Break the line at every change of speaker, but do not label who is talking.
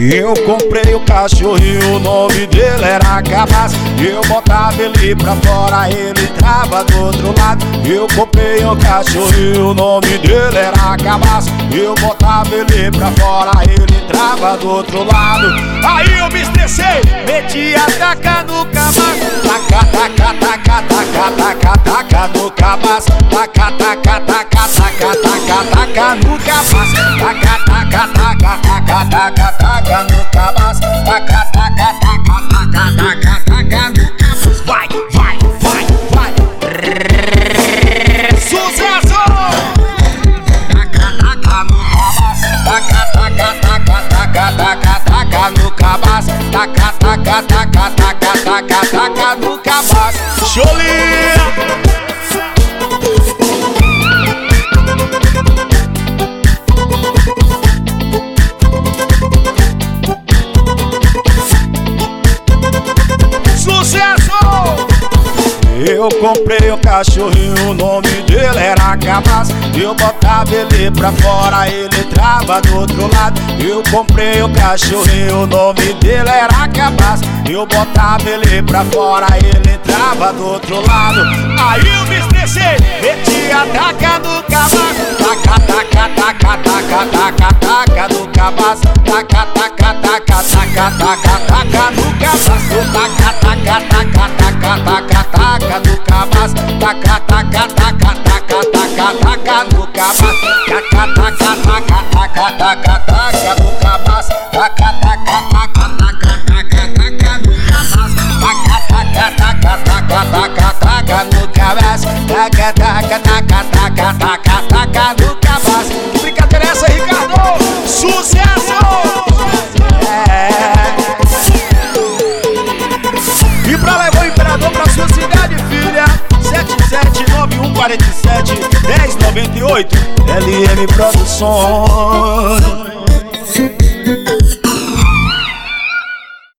Eu comprei o cachorrinho, o nome dele era Cabaço. Eu botava ele pra fora, ele entrava do outro lado. Eu comprei o cachorrinho, o nome dele era Cabaço. Eu botava ele pra fora, ele entrava do outro lado. Aí eu me estressei, meti a taca no Cabaço. Taca, taca, taca, taca, taca, taca no Cabaço. Taca, taca, taca, taca, taca, taca no Cabaço. Taca, taca, taca, taca, taca, taca no Cabaço. Taca, taca, taca, taca, taca, taca no Cabaço. Vai, vai, vai, vai. Sucesso! Taca, taca no Cabaço. Taca, taca, taca, taca, taca, taca no Cabaço. Taca, taca, taca, taca, taca, taca no Cabaço. Cholinha! Eu comprei o cachorrinho, o nome dele era Cabaço. Eu botava ele pra fora, ele entrava do outro lado. Eu comprei o cachorrinho, o nome dele era Cabaço. Eu botava ele pra fora, ele entrava do outro lado. Aí eu me estressei, meti a taca no Cabaço. Taca, taca, taca, taca, taca, taca no Cabaço. Taca, taca, taca, taca, taca, taca no Cabaço. Taca, taca, taca, taca, taca, taca no Cabaço. Taca, taca, taca, taca, taca, taca no Cabaço. Taca, taca, taca, taca, taca, taca no Cabaço. Taca, taca, taca, taca, taca, taca no Cabaço. Taca, taca, taca, taca, taca, taca no Cabaço. Taca, taca, taca, taca, taca, taca no Cabaço. Brincadeira é essa, Ricardo? Sucesso! E pra levar o Imperador pra sua cidade, filha, 779147 1098 LM Produções.